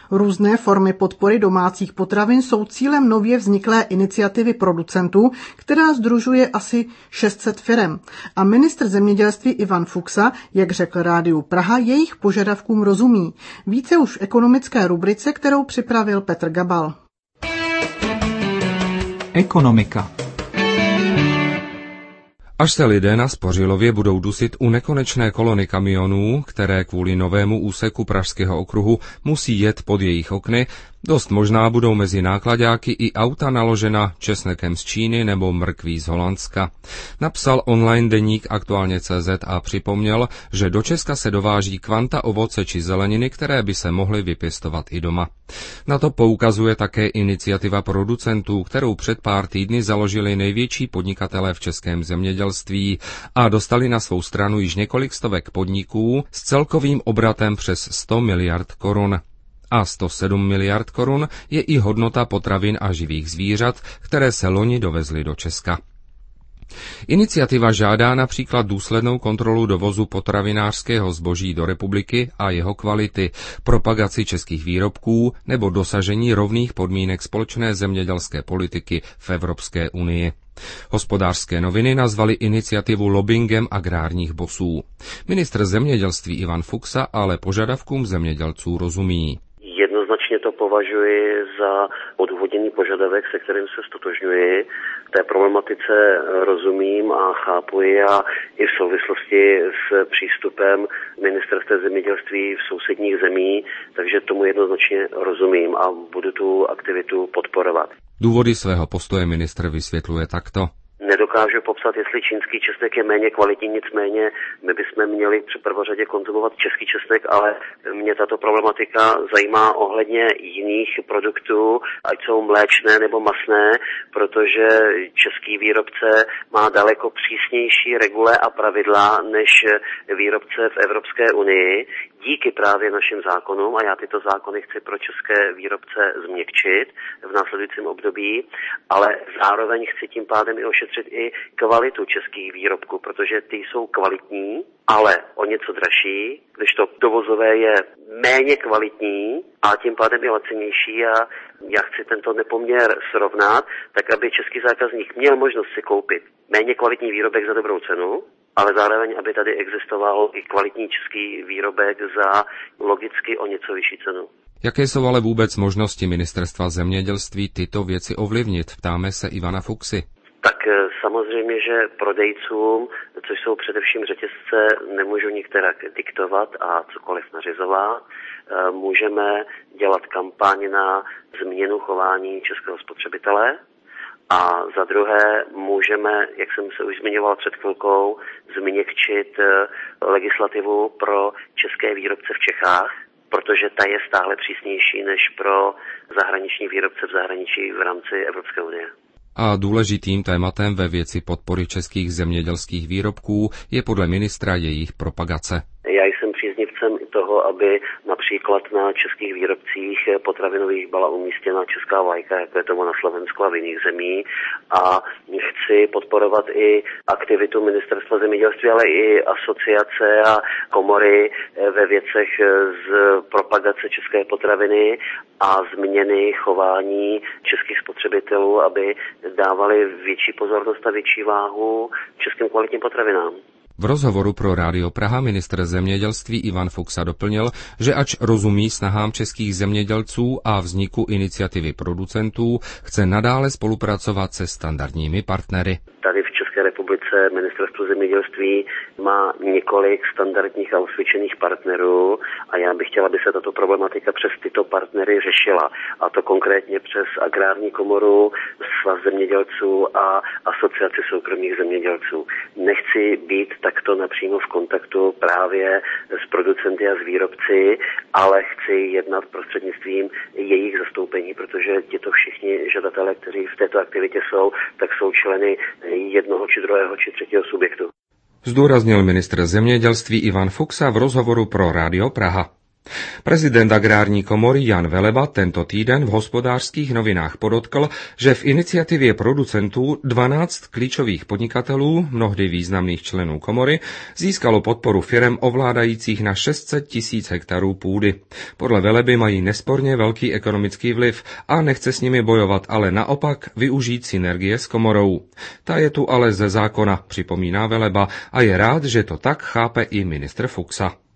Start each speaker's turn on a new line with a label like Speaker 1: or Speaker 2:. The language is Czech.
Speaker 1: Různé formy podpory domácích potravin jsou cílem nově vzniklé iniciativy producentů, která sdružuje asi 600 firem. A ministr zemědělství Ivan Fuksa, jak řekl Rádiu Praha, jejich požadavkům rozumí. Více už v ekonomické rubrice, kterou připravil Petr Gabal.
Speaker 2: Ekonomika.
Speaker 3: Až se lidé na Spořilově budou dusit u nekonečné kolony kamionů, které kvůli novému úseku Pražského okruhu musí jet pod jejich okny, dost možná budou mezi náklaďáky i auta naložena česnekem z Číny nebo mrkví z Holandska. Napsal online deník Aktuálně.cz a připomněl, že do Česka se dováží kvanta ovoce či zeleniny, které by se mohly vypěstovat i doma. Na to poukazuje také iniciativa producentů, kterou před pár týdny založili největší podnikatelé v českém zemědělství a dostali na svou stranu již několik stovek podniků s celkovým obratem přes 100 miliard korun. A 107 miliard korun je i hodnota potravin a živých zvířat, které se loni dovezly do Česka. Iniciativa žádá například důslednou kontrolu dovozu potravinářského zboží do republiky a jeho kvality, propagaci českých výrobků nebo dosažení rovných podmínek společné zemědělské politiky v Evropské unii. Hospodářské noviny nazvaly iniciativu lobbingem agrárních bosů. Ministr zemědělství Ivan Fuksa ale požadavkům zemědělců rozumí.
Speaker 4: Jednoznačně to považuji za odůvodněný požadavek, se kterým se stotožňuji. Té problematice rozumím a chápu ji a i v souvislosti s přístupem ministerstva zemědělství v sousedních zemí, takže tomu jednoznačně rozumím a budu tu aktivitu podporovat.
Speaker 3: Důvody svého postoje ministr vysvětluje takto.
Speaker 4: Nedokážu popsat, jestli čínský česnek je méně kvalitní, nicméně my bychom měli při prvořadě konzumovat český česnek, ale mě tato problematika zajímá ohledně jiných produktů, ať jsou mléčné nebo masné, protože český výrobce má daleko přísnější regule a pravidla než výrobce v Evropské unii. Díky právě našim zákonům, a já tyto zákony chci pro české výrobce změkčit v následujícím období, ale zároveň chci tím pádem i ošetřit i kvalitu českých výrobků, protože ty jsou kvalitní, ale o něco dražší, když to dovozové je méně kvalitní a tím pádem je lacinější a já chci tento nepoměr srovnat, tak aby český zákazník měl možnost si koupit méně kvalitní výrobek za dobrou cenu, ale zároveň, aby tady existoval i kvalitní český výrobek za logicky o něco vyšší cenu.
Speaker 3: Jaké jsou ale vůbec možnosti ministerstva zemědělství tyto věci ovlivnit, ptáme se Ivana Fuksy.
Speaker 4: Tak samozřejmě, že prodejcům, což jsou především řetězce, nemůžu nikterak diktovat a cokoliv nařizovat. Můžeme dělat kampaň na změnu chování českého spotřebitele a za druhé můžeme, jak jsem se už zmiňoval před chvilkou, změkčit legislativu pro české výrobce v Čechách, protože ta je stále přísnější než pro zahraniční výrobce v zahraničí v rámci Evropské unie.
Speaker 3: A důležitým tématem ve věci podpory českých zemědělských výrobků je podle ministra jejich propagace.
Speaker 4: Já jsem příznivcem toho, aby například na českých výrobcích potravinových byla umístěna česká vlajka, jako je tomu na Slovensku a v jiných zemích. A chci podporovat i aktivitu ministerstva zemědělství, ale i asociace a komory ve věcech z propagace české potraviny a změny chování českých spotřebitelů, aby dávali větší pozornost a větší váhu českým kvalitním potravinám.
Speaker 3: V rozhovoru pro Rádio Praha ministr zemědělství Ivan Fuksa doplnil, že ač rozumí snahám českých zemědělců a vzniku iniciativy producentů, chce nadále spolupracovat se standardními partnery.
Speaker 4: Tady v České republice ministerstvo zemědělství má několik standardních a osvědčených partnerů a já bych chtěla, aby se tato problematika přes tyto partnery řešila. A to konkrétně přes Agrární komoru, Svaz zemědělců a Asociaci soukromých zemědělců. Nechci být takto napřímo v kontaktu právě s producenty a s výrobci, ale chci jednat prostřednictvím jejich zastoupení, protože tito všichni žadatelé, kteří v této aktivitě jsou, tak jsou členy jednoho či druhého či třetího subjektu.
Speaker 3: Zdůraznil ministr zemědělství Ivan Fuksa v rozhovoru pro Rádio Praha. Prezident Agrární komory Jan Veleba tento týden v Hospodářských novinách podotkl, že v iniciativě producentů 12 klíčových podnikatelů, mnohdy významných členů komory, získalo podporu firem ovládajících na 600 000 hektarů půdy. Podle Veleby mají nesporně velký ekonomický vliv a nechce s nimi bojovat, ale naopak využít synergie s komorou. Ta je tu ale ze zákona, připomíná Veleba, a je rád, že to tak chápe i ministr Fuchsa.